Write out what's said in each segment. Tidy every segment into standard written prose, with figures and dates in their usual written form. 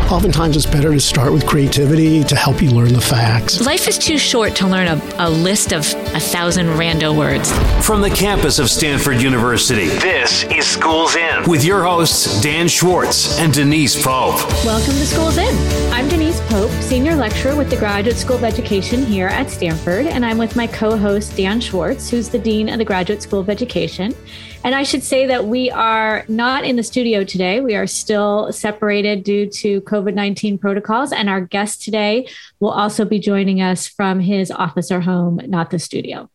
Oftentimes it's better to start with creativity to help you learn the facts. Life is too short to learn a list of 1,000 rando words. From the campus of Stanford University, this is Schools In with your hosts, Dan Schwartz and Denise Pope. Welcome to Schools In. I'm Denise Pope, Senior Lecturer with the Graduate School of Education here at Stanford, and I'm with my co-host, Dan Schwartz, who's the Dean of the Graduate School of Education. And I should say that we are not in the studio today. We are still separated due to COVID-19 protocols. And our guest today will also be joining us from his office or home, not the studio.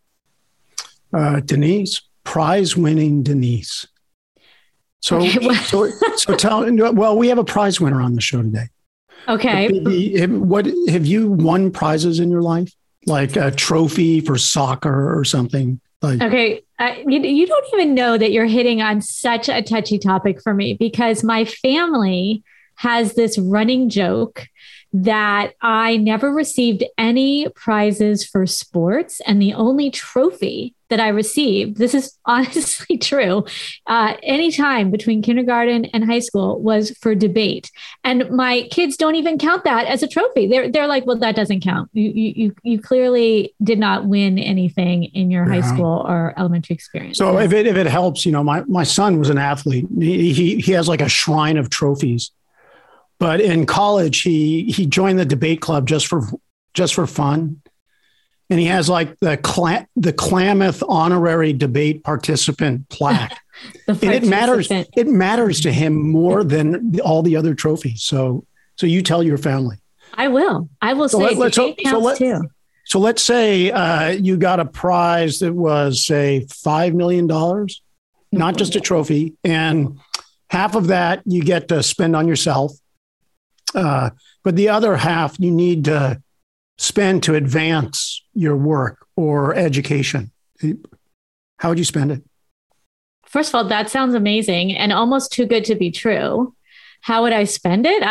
Denise, prize-winning Denise. So, Okay, so tell. Well, we have a prize winner on the show today. Okay. What have you won prizes in your life, like a trophy for soccer or something? Okay. You don't even know that you're hitting on such a touchy topic for me, because my family has this running joke that I never received any prizes for sports. And the only trophy that I received, this is honestly true, anytime between kindergarten and high school was for debate. And my kids don't even count that as a trophy. They're like, well, that doesn't count. You clearly did not win anything in your high school or elementary experience. So if it helps, my son was an athlete. He has like a shrine of trophies. But in college, he joined the debate club just for fun. And he has like the Klamath honorary debate participant plaque. And it matters to him more than all the other trophies. So you tell your family. I will say debate counts too. So let's say you got a prize that was, say, $5 million, not just a trophy. And half of that you get to spend on yourself. But the other half you need to spend to advance your work or education. How would you spend it? First of all, that sounds amazing and almost too good to be true. How would I spend it?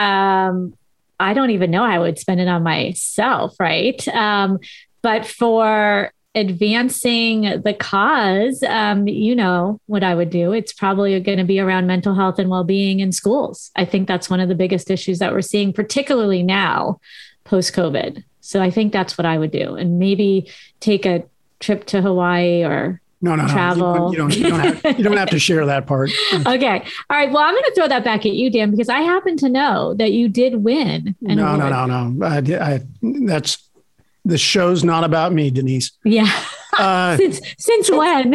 I don't even know how I would spend it on myself, right? But for advancing the cause, you know what I would do. It's probably going to be around mental health and well-being in schools. I think that's one of the biggest issues that we're seeing, particularly now, post-COVID. So I think that's what I would do, and maybe take a trip to Hawaii or travel. You don't have to share that part. Okay. All right. Well, I'm going to throw that back at you, Dan, because I happen to know that you did win. No. That's the show's not about me, Denise. Yeah. Since when?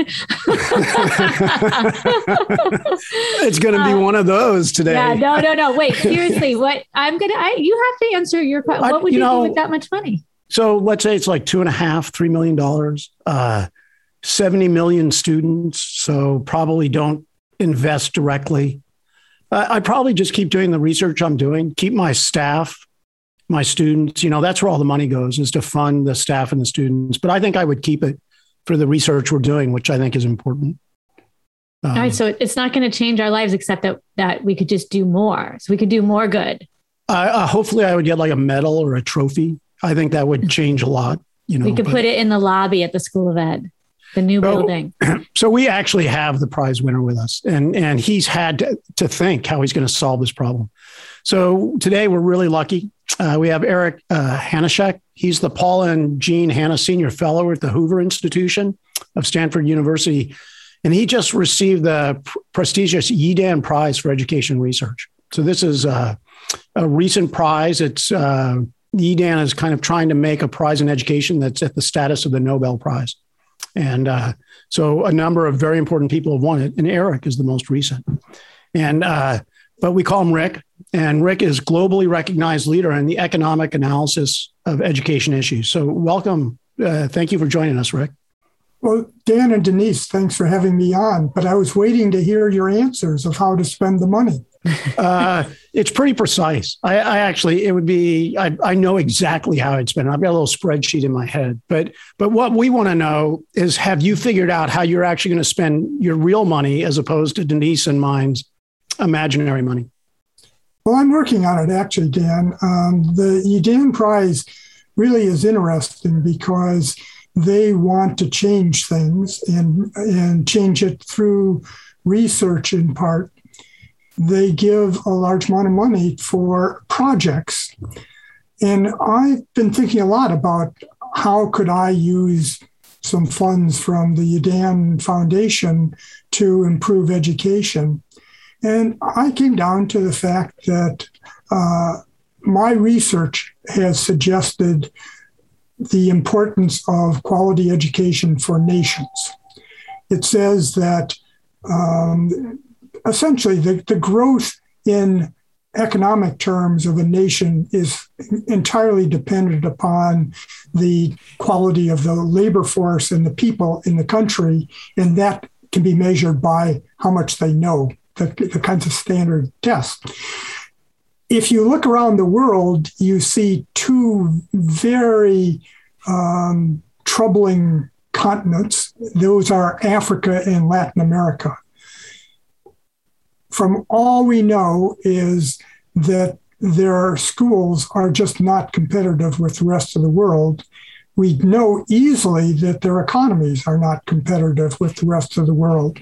It's going to be one of those today. Yeah. No. Wait. Seriously, you have to answer your question. What would you do with that much money? So let's say it's like $2.5–3 million. 70 million students. So probably don't invest directly. I'd probably just keep doing the research I'm doing. Keep my staff, my students. That's where all the money goes, is to fund the staff and the students. But I think I would keep it for the research we're doing, which I think is important. All right. So it's not going to change our lives, except that we could just do more. So we could do more good. Hopefully I would get like a medal or a trophy. I think that would change a lot. We could put it in the lobby at the School of Ed, the new building. So we actually have the prize winner with us, and he's had to think how he's going to solve this problem. So today we're really lucky. We have Eric Hanushek. He's the Paul and Jean Hanna Senior Fellow at the Hoover Institution of Stanford University. And he just received the prestigious Yeadon Prize for Education Research. So this is a recent prize. It's Yeadon is kind of trying to make a prize in education that's at the status of the Nobel Prize. And so a number of very important people have won it. And Eric is the most recent. But we call him Rick. And Rick is globally recognized leader in the economic analysis of education issues. So welcome. Thank you for joining us, Rick. Well, Dan and Denise, thanks for having me on. But I was waiting to hear your answers of how to spend the money. It's pretty precise. I know exactly how I'd spend it. I've got a little spreadsheet in my head. But what we want to know is, have you figured out how you're actually going to spend your real money as opposed to Denise and mine's imaginary money? Well, I'm working on it, actually, Dan. The Yeadon Prize really is interesting because they want to change things and change it through research in part. they give a large amount of money for projects. And I've been thinking a lot about how could I use some funds from the UDAN Foundation to improve education. And I came down to the fact that my research has suggested the importance of quality education for nations. It says that essentially the growth in economic terms of a nation is entirely dependent upon the quality of the labor force and the people in the country, and that can be measured by how much they know, the kinds of standard tests. If you look around the world, you see two very troubling continents. Those are Africa and Latin America. From all we know is that their schools are just not competitive with the rest of the world. We know easily that their economies are not competitive with the rest of the world.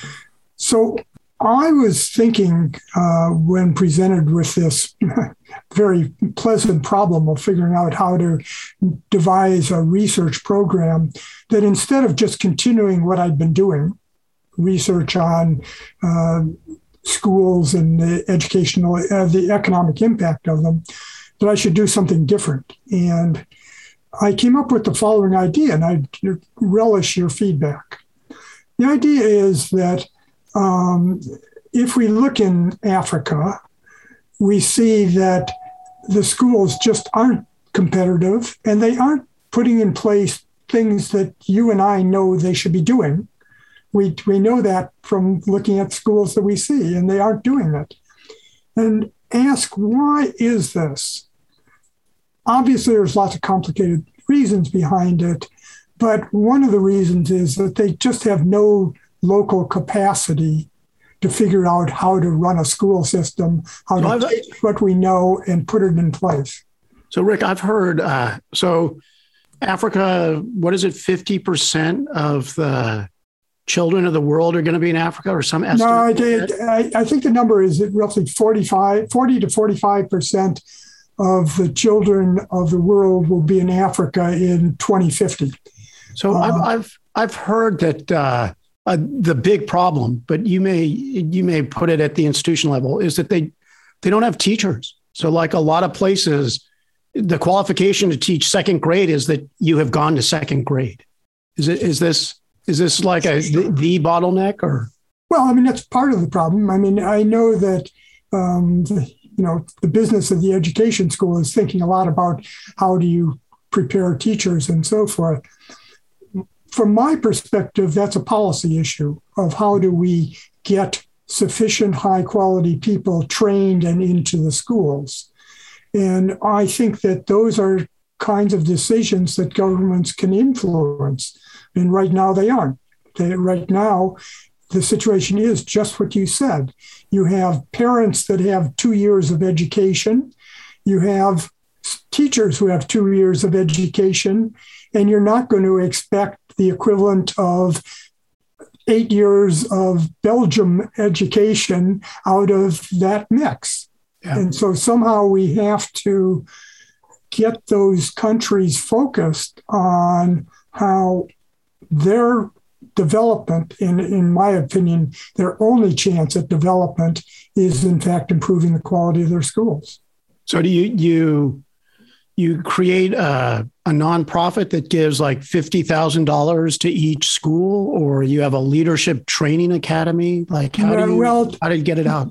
So I was thinking when presented with this very pleasant problem of figuring out how to devise a research program, that instead of just continuing what I'd been doing, research on schools and the educational, the economic impact of them, that I should do something different. And I came up with the following idea, and I relish your feedback. The idea is that if we look in Africa, we see that the schools just aren't competitive, and they aren't putting in place things that you and I know they should be doing. We know that from looking at schools that we see, and they aren't doing it. And ask, why is this? Obviously, there's lots of complicated reasons behind it, but one of the reasons is that they just have no local capacity to figure out how to run a school system, how to take what we know and put it in place. So, Rick, I've heard, so Africa, what is it, 50% of the children of the world are going to be in Africa, or some estimate? No, I think the number is roughly 40 to 45% of the children of the world will be in Africa in 2050. So I've heard that the big problem, but you may put it at the institution level, is that they don't have teachers. So like a lot of places, the qualification to teach second grade is that you have gone to second grade. Is this like the bottleneck, or? Well, I mean, that's part of the problem. I mean, I know that, the business of the education school is thinking a lot about how do you prepare teachers and so forth. From my perspective, that's a policy issue of how do we get sufficient high quality people trained and into the schools. And I think that those are kinds of decisions that governments can influence. And right now they aren't. Right now, the situation is just what you said. You have parents that have 2 years of education. You have teachers who have 2 years of education, and you're not going to expect the equivalent of 8 years of Belgium education out of that mix. Yeah. And so somehow we have to get those countries focused on how their development, in my opinion, their only chance at development is in fact improving the quality of their schools. So do you create a nonprofit that gives like $50,000 to each school, or you have a leadership training academy? Like how do you get it out?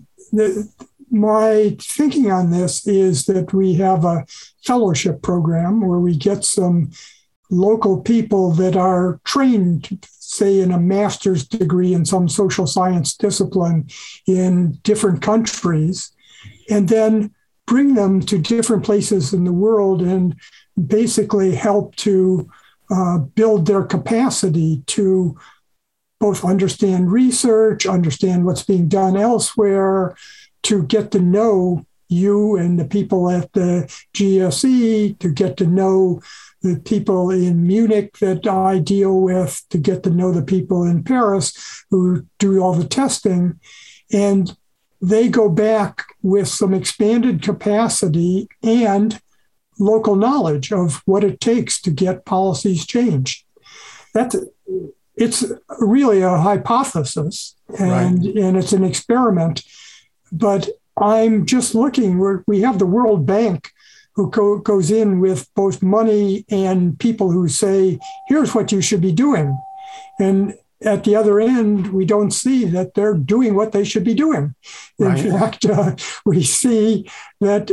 My thinking on this is that we have a fellowship program where we get some local people that are trained, say, in a master's degree in some social science discipline in different countries, and then bring them to different places in the world and basically help to build their capacity to both understand research, understand what's being done elsewhere, to get to know you and the people at the GSE, to get to know the people in Munich that I deal with, to get to know the people in Paris who do all the testing, and they go back with some expanded capacity and local knowledge of what it takes to get policies changed. It's really a hypothesis, and it's an experiment. But I'm just looking where we have the World Bank who goes in with both money and people who say, here's what you should be doing. And at the other end, we don't see that they're doing what they should be doing. In fact, we see that,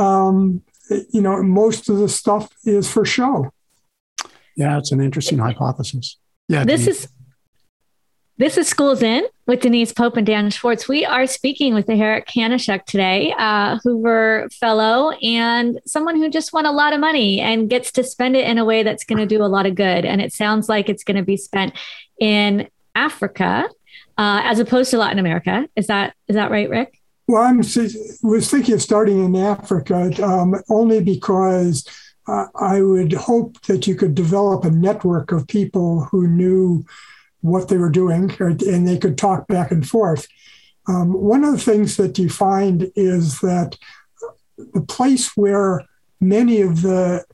most of the stuff is for show. Yeah, it's an interesting hypothesis. Yeah, This is Schools In with Denise Pope and Dan Schwartz. We are speaking with Eric Hanushek today, Hoover Fellow and someone who just won a lot of money and gets to spend it in a way that's going to do a lot of good. And it sounds like it's going to be spent in Africa as opposed to Latin America. Is that right, Rick? Well, I was thinking of starting in Africa only because I would hope that you could develop a network of people who knew what they were doing, and they could talk back and forth. One of the things that you find is that the place where many of the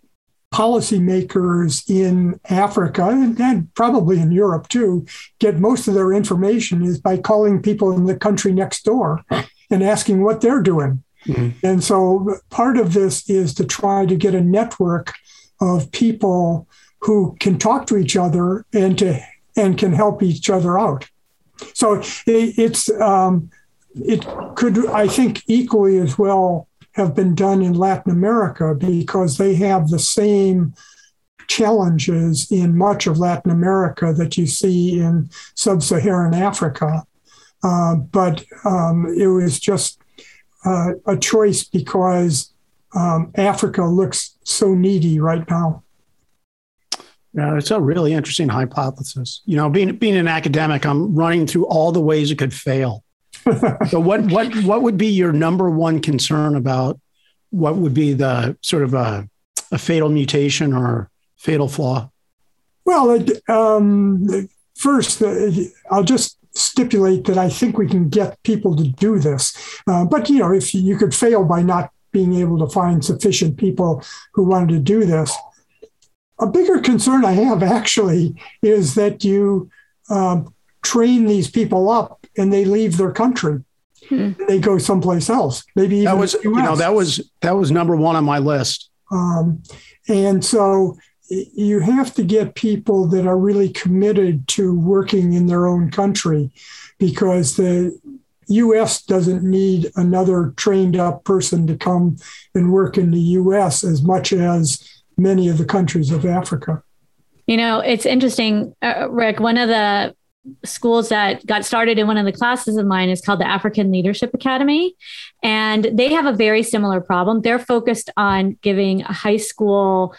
policymakers in Africa, and probably in Europe too, get most of their information is by calling people in the country next door and asking what they're doing. Mm-hmm. And so part of this is to try to get a network of people who can talk to each other and can help each other out. So it could, I think, equally as well have been done in Latin America because they have the same challenges in much of Latin America that you see in sub-Saharan Africa. But it was just a choice because Africa looks so needy right now. Yeah, it's a really interesting hypothesis. Being an academic, I'm running through all the ways it could fail. So what would be your number one concern about what would be the sort of a fatal mutation or fatal flaw? Well, first, I'll just stipulate that I think we can get people to do this. But, if you could fail by not being able to find sufficient people who wanted to do this. A bigger concern I have actually is that you train these people up and they leave their country. They go someplace else. Maybe even that was number one on my list. And so you have to get people that are really committed to working in their own country, because the U.S. doesn't need another trained up person to come and work in the U.S. as much as many of the countries of Africa. It's interesting, Rick, one of the schools that got started in one of the classes of mine is called the African Leadership Academy. And they have a very similar problem. They're focused on giving high school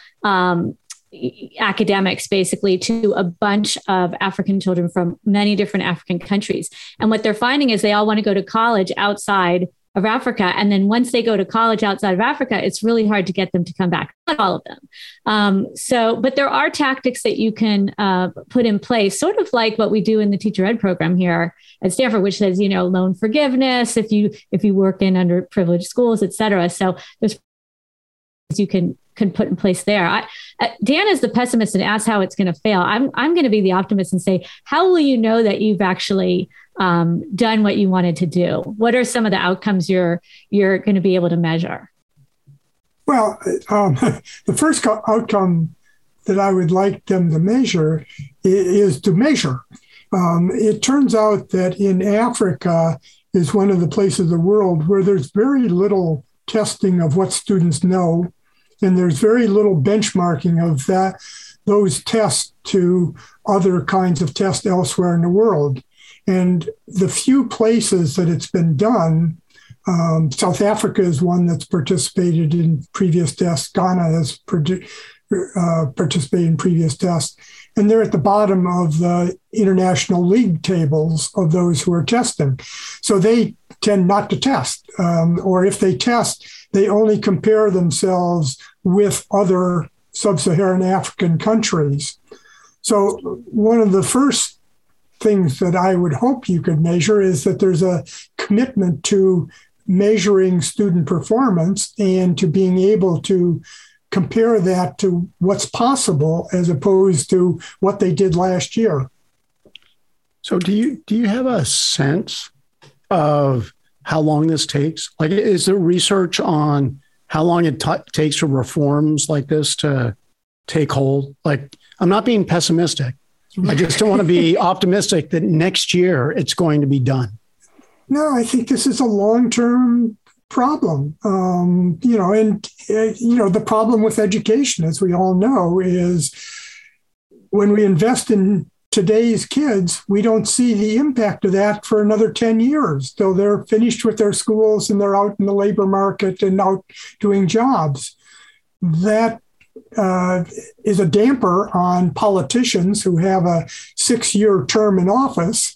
academics basically to a bunch of African children from many different African countries. And what they're finding is they all want to go to college outside of Africa. And then once they go to college outside of Africa, it's really hard to get them to come back. Not all of them. But there are tactics that you can put in place, sort of like what we do in the teacher ed program here at Stanford, which says, loan forgiveness if you work in underprivileged schools, et cetera. So there's you can put in place there. Dan is the pessimist and asks how it's going to fail. I'm going to be the optimist and say, how will you know that you've actually done what you wanted to do? What are some of the outcomes you're going to be able to measure? Well, the first outcome that I would like them to measure is to measure. It turns out that in Africa is one of the places of the world where there's very little testing of what students know, and there's very little benchmarking of those tests to other kinds of tests elsewhere in the world. And the few places that it's been done, South Africa is one that's participated in previous tests. Ghana has participated in previous tests. And they're at the bottom of the international league tables of those who are testing. So they tend not to test. Or if they test, they only compare themselves with other sub-Saharan African countries. So one of the first things that I would hope you could measure is that there's a commitment to measuring student performance and to being able to compare that to what's possible as opposed to what they did last year. So do you have a sense of how long this takes? Like, is there research on how long it takes for reforms like this to take hold? Like, I'm not being pessimistic. I just don't want to be optimistic that next year it's going to be done. No, I think this is a long-term problem. The problem with education, as we all know, is when we invest in today's kids, we don't see the impact of that for another 10 years. So they're finished with their schools and they're out in the labor market and out doing jobs. That is a damper on politicians who have a 6-year term in office,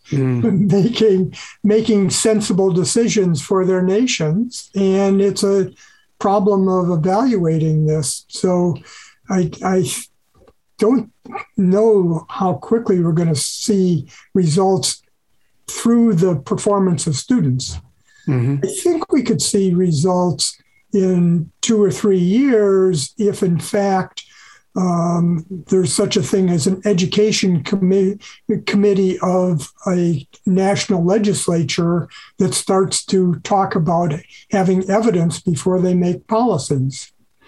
making sensible decisions for their nations. And it's a problem of evaluating this. So I don't know how quickly we're going to see results through the performance of students. I think we could see results in 2 or 3 years if, in fact, there's such a thing as an education committee of a national legislature that starts to talk about having evidence before they make policies,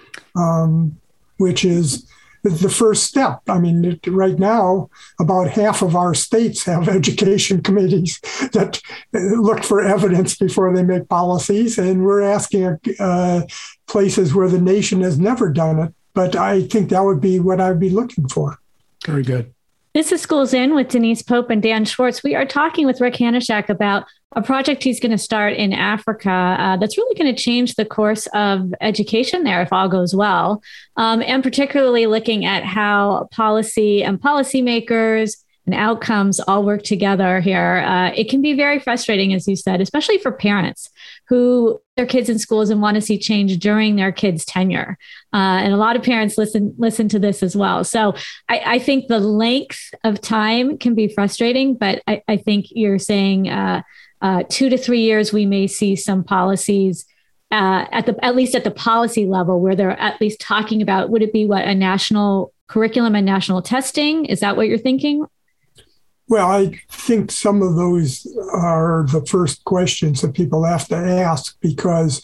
which is the first step. I mean, right now, about half of our states have education committees that look for evidence before they make policies, and we're asking places where the nation has never done it. But I think that would be what I'd be looking for. Very good. This is Schools In with Denise Pope and Dan Schwartz. We are talking with Rick Hanishak about a project he's going to start in Africa that's really going to change the course of education there if all goes well, and particularly looking at how policy and policymakers and outcomes all work together here. It can be very frustrating, as you said, especially for parents who their kids in schools and want to see change during their kids' tenure. And a lot of parents listen to this as well. So I think the length of time can be frustrating, but I think you're saying 2 to 3 years, we may see some policies at least at the policy level where they're at least talking about, would it be a national curriculum and national testing? Is that what you're thinking? Well, I think some of those are the first questions that people have to ask because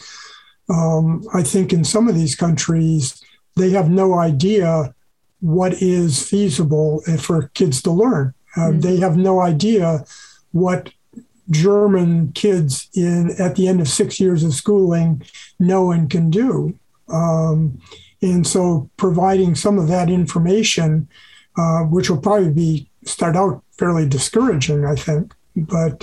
I think in some of these countries, they have no idea what is feasible for kids to learn. They have no idea what German kids at the end of 6 years of schooling know and can do. And so providing some of that information, which will probably start out fairly discouraging, I think, but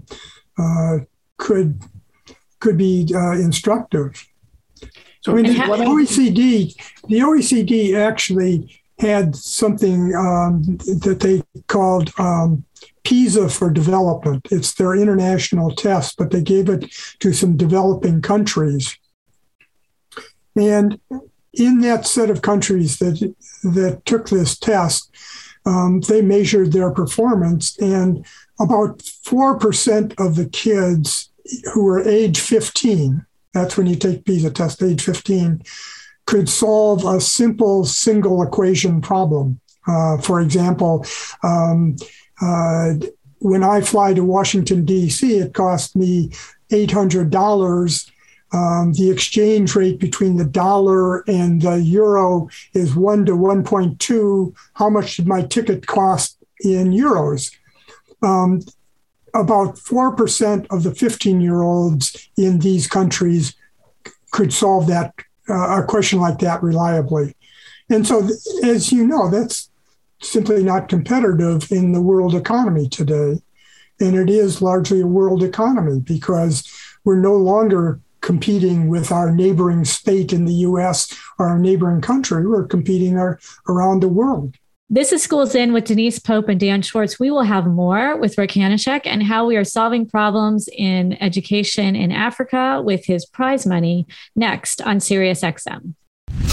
could be instructive. So, I mean, the OECD actually had something that they called PISA for development. It's their international test, but they gave it to some developing countries. And in that set of countries that took this test, they measured their performance, and about 4% of the kids who were age 15, that's when you take PISA test, age 15, could solve a simple single equation problem. For example, when I fly to Washington, D.C., it cost me $800. The exchange rate between the dollar and the euro is 1 to 1.2. How much did my ticket cost in euros? About 4% of the 15-year-olds in these countries could solve that a question like that reliably. And so, as you know, that's simply not competitive in the world economy today. And it is largely a world economy because we're no longer competing with our neighboring state in the U.S. or our neighboring country. We're competing around the world. This is Schools In with Denise Pope and Dan Schwartz. We will have more with Rick Hanishak and how we are solving problems in education in Africa with his prize money next on SiriusXM.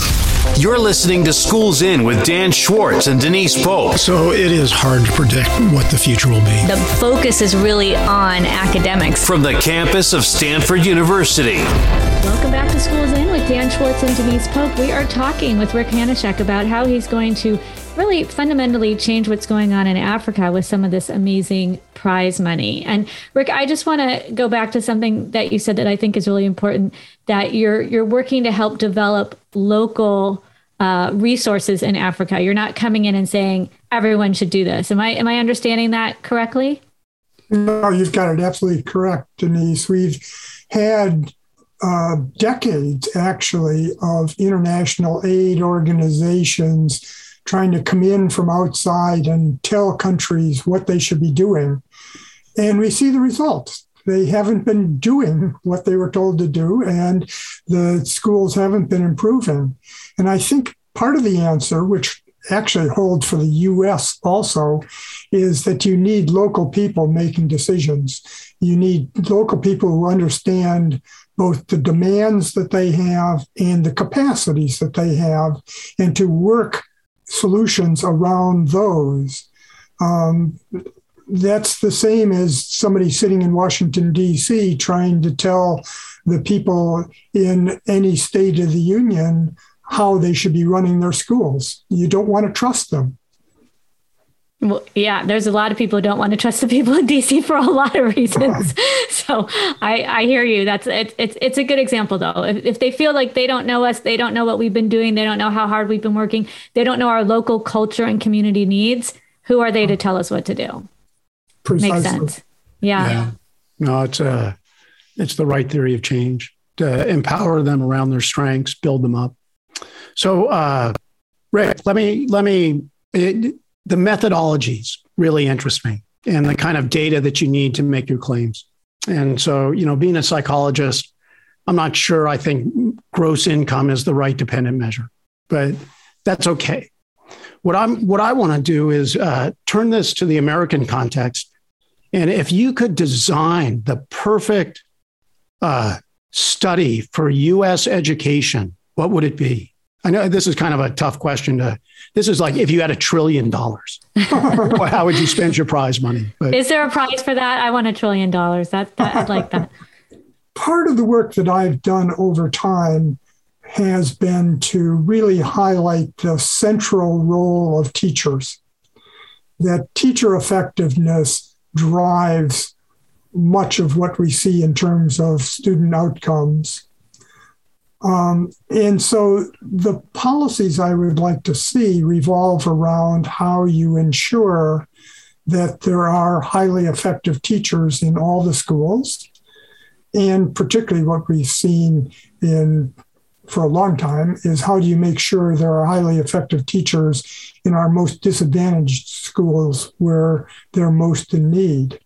You're listening to Schools In with Dan Schwartz and Denise Pope. So it is hard to predict what the future will be. The focus is really on academics. From the campus of Stanford University. Welcome back to Schools In with Dan Schwartz and Denise Pope. We are talking with Rick Hanishek about how he's going to really fundamentally change what's going on in Africa with some of this amazing prize money. And Rick, I just want to go back to something that you said that I think is really important, that you're working to help develop local resources in Africa. You're not coming in and saying everyone should do this. Am I understanding that correctly? No, you've got it absolutely correct, Denise. We've had decades, actually, of international aid organizations trying to come in from outside and tell countries what they should be doing. And we see the results. They haven't been doing what they were told to do, and the schools haven't been improving. And I think part of the answer, which actually holds for the U.S. also, is that you need local people making decisions. You need local people who understand both the demands that they have and the capacities that they have, and to work solutions around those. That's the same as somebody sitting in Washington, D.C., trying to tell the people in any state of the union how they should be running their schools. You don't want to trust them. Well, yeah, there's a lot of people who don't want to trust the people in DC for a lot of reasons. So I hear you. It's a good example, though. If they feel like they don't know us, they don't know what we've been doing, they don't know how hard we've been working, they don't know our local culture and community needs, who are they to tell us what to do? Precisely. Makes sense. Yeah. No, it's the right theory of change, to empower them around their strengths, build them up. So, Rick, the methodologies really interest me, and the kind of data that you need to make your claims. And so, being a psychologist, I'm not sure I think gross income is the right dependent measure, but that's okay. What I want to do is turn this to the American context. And if you could design the perfect study for U.S. education, what would it be? I know this is kind of a tough question this is like, if you had $1 trillion, how would you spend your prize money? But, is there a prize for that? I want $1 trillion. I'd like that. Part of the work that I've done over time has been to really highlight the central role of teachers, that teacher effectiveness drives much of what we see in terms of student outcomes. And so the policies I would like to see revolve around how you ensure that there are highly effective teachers in all the schools, and particularly what we've seen for a long time is how do you make sure there are highly effective teachers in our most disadvantaged schools where they're most in need.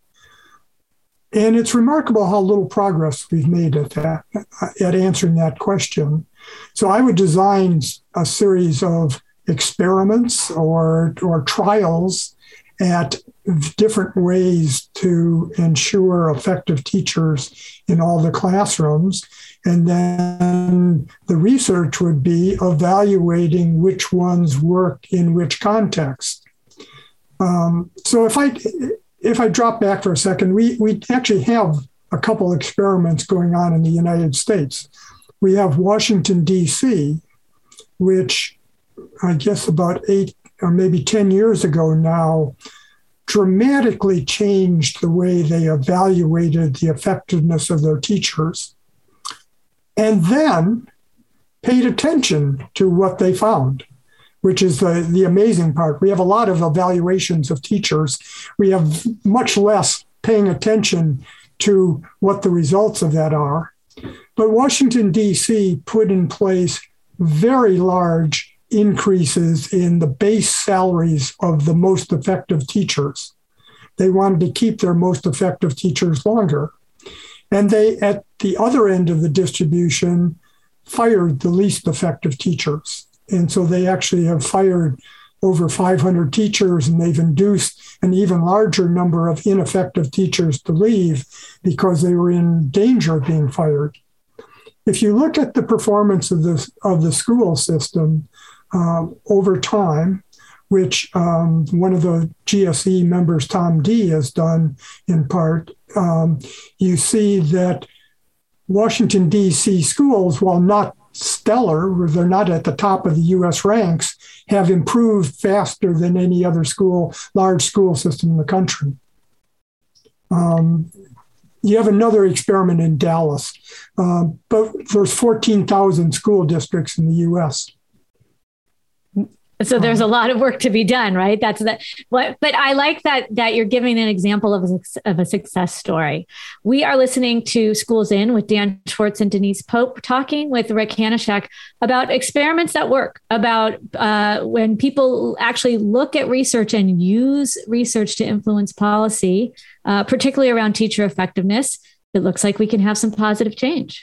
And it's remarkable how little progress we've made at answering that question. So I would design a series of experiments or trials at different ways to ensure effective teachers in all the classrooms. And then the research would be evaluating which ones work in which context. So if I drop back for a second, we actually have a couple experiments going on in the United States. We have Washington, D.C., which I guess about 8 or maybe 10 years ago now dramatically changed the way they evaluated the effectiveness of their teachers, and then paid attention to what they found, which is the amazing part. We have a lot of evaluations of teachers. We have much less paying attention to what the results of that are. But Washington, D.C. put in place very large increases in the base salaries of the most effective teachers. They wanted to keep their most effective teachers longer. And they, at the other end of the distribution, fired the least effective teachers. And so they actually have fired over 500 teachers, and they've induced an even larger number of ineffective teachers to leave because they were in danger of being fired. if you look at the performance of the school system over time, which one of the GSE members, Tom D., has done in part, you see that Washington, D.C. schools, while not stellar, they're not at the top of the U.S. ranks, have improved faster than any other large school system in the country. You have another experiment in Dallas, but there's 14,000 school districts in the U.S. So there's a lot of work to be done, right? But I like that you're giving an example of a success story. We are listening to Schools In with Dan Schwartz and Denise Pope, talking with Rick Hanashek about experiments that work, about when people actually look at research and use research to influence policy, particularly around teacher effectiveness. It looks like we can have some positive change.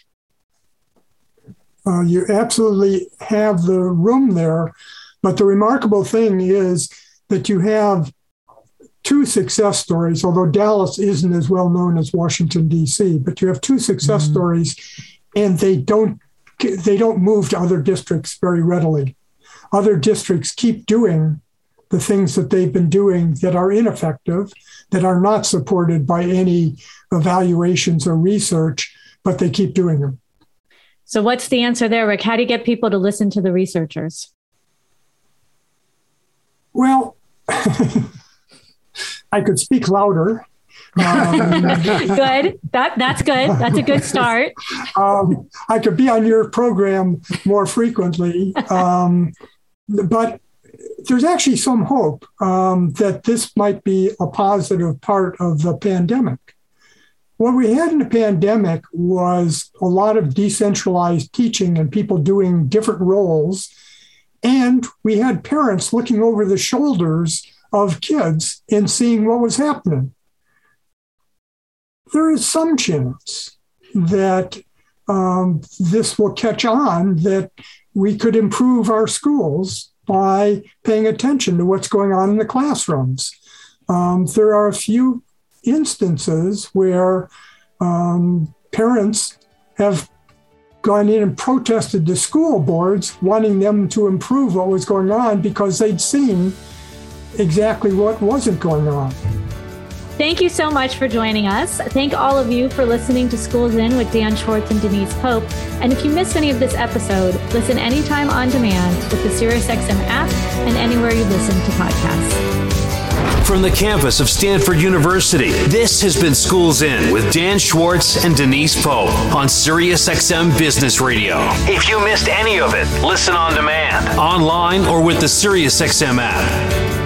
You absolutely have the room there. But the remarkable thing is that you have two success stories, although Dallas isn't as well known as Washington, D.C., but you have two success stories, and they don't move to other districts very readily. Other districts keep doing the things that they've been doing that are ineffective, that are not supported by any evaluations or research, but they keep doing them. So what's the answer there, Rick? How do you get people to listen to the researchers? Well, I could speak louder. Good. That's good. That's a good start. I could be on your program more frequently. But there's actually some hope that this might be a positive part of the pandemic. What we had in the pandemic was a lot of decentralized teaching and people doing different roles. And we had parents looking over the shoulders of kids and seeing what was happening. There is some chance that this will catch on, that we could improve our schools by paying attention to what's going on in the classrooms. There are a few instances where parents have gone in and protested the school boards, wanting them to improve what was going on because they'd seen exactly what wasn't going on. Thank you so much for joining us. Thank all of you for listening to Schools In with Dan Schwartz and Denise Pope. And if you missed any of this episode, listen anytime on demand with the SiriusXM app and anywhere you listen to podcasts. From the campus of Stanford University, this has been Schools In with Dan Schwartz and Denise Pope on SiriusXM Business Radio. If you missed any of it, listen on demand, online, or with the SiriusXM app.